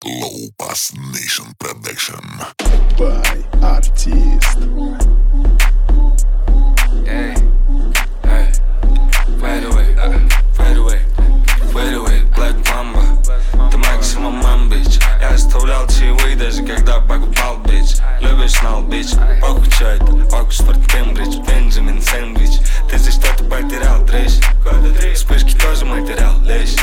Low Bass Nation Production. By Artist. Hey, hey, fade away, Black Mamba. Ты максимум мам, бич. Я оставлял чаевые, даже когда покупал, бич. Любишь знал, бич. Похуй, чё это, Оксфорд, Кембридж, Бенджамин, Сэндвич. Ты здесь что-то потерял, дрыщ. Вспышки тоже материал, лещ.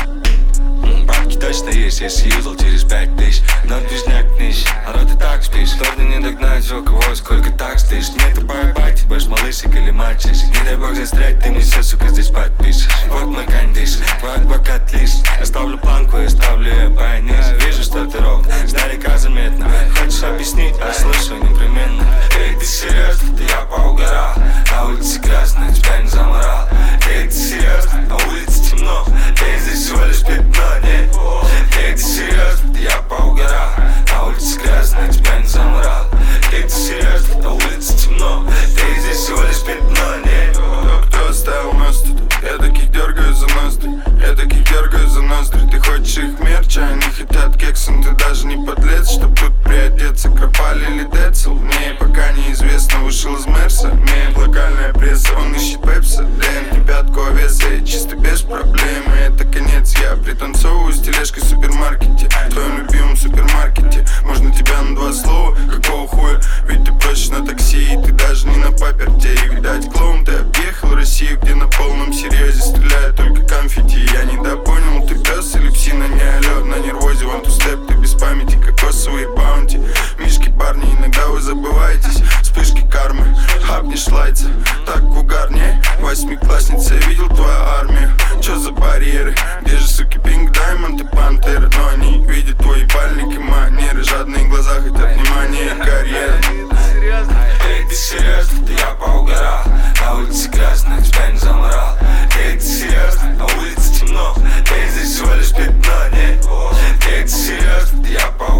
Бабки точно есть, если юзал через 5000. Но движняк нищий, народ и так спишь. Трудно не догнать, у кого сколько так стоишь. Нету поебать, будешь малышек или мальчик. Не дай бог застрять, ты мне все, сука, здесь подпишешь. Вот мой кондишн, твой адвокат лишь. Я ставлю планку, я ставлю ее пониже. Вижу, что ты рок, сдалека заметно. Хочешь объяснить, я слушаю непременно. Эй, ты серьезно, да я поугарал. На улице грязно, тебя не заморал. Эй, ты серьезно, на улице темно. Эй, здесь всего лишь пятно, нет. Эй, ты серьезно, да я поугарал. На улице грязно, тебя не заморал. Эй, ты серьезно, на улице темно. Эй, здесь всего лишь пятно, нет. Кто оставил нас тут? Я таких дергаю за ноздри. Я таких дергаю за ноздри. Ты хочешь их мерч, а они хотят кексом. Ты даже не подлец, чтоб тут приодеться. Кропали или децл? Мне пока неизвестно, вышел из Мерса. Имеет локальная пресса, он ищет пепса. ДН, пятку овеса, я чисто без проблем. И это конец, я пританцовываю с тележкой в супермаркете. В твоем любимом супермаркете. Можно тебя на два слова, какого хуя? Ведь ты просишь на такси, и ты даже не на паперте. И видать клоун, ты объехал Россию, где на полном серьезе стреляют только конфетти. Я недопонял, ты пес или псина, не алё. На нервозе, one to step, ты без памяти, кокосовые баунти. Мишки, парни, иногда вы забываетесь. Вспышки кармы, хапнешь лайца. Так угар, не? Восьмиклассница, я видел твою армию. Чё за барьеры? Где же, суки, Пинк Даймонд и Пантеры? Но они видят твой ебальник и манеры. Жадные глаза хотят внимания и карьеры. Эй, ты серьезно, да я поугарал. На улице грязно, тебя не заморал. Эй, ты серьезно, на улице темно. Эй, здесь всего лишь пятно, нет. Эй, ты серьезно, да я поугарал.